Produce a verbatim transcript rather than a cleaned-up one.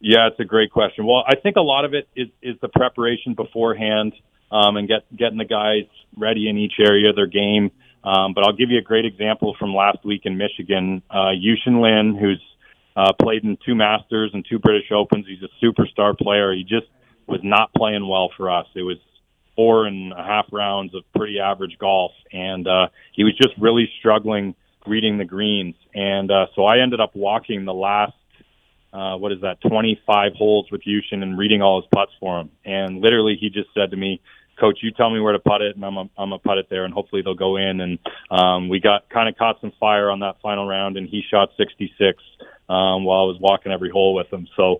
Yeah, it's a great question. Well, I think a lot of it is, is the preparation beforehand, um, and get, getting the guys ready in each area of their game. Um, but I'll give you a great example from last week in Michigan. Uh, Yushin Lin, who's uh, played in two Masters and two British Opens. He's a superstar player. He just was not playing well for us. It was four and a half rounds of pretty average golf, and uh, he was just really struggling reading the greens. And uh, so I ended up walking the last uh, what is that, twenty-five holes with Yushin and reading all his putts for him. And literally he just said to me, Coach, you tell me where to putt it, and I'm a, I'm a putt it there, and hopefully they'll go in. And um, we got kind of caught some fire on that final round, and he shot sixty-six um, while I was walking every hole with him. So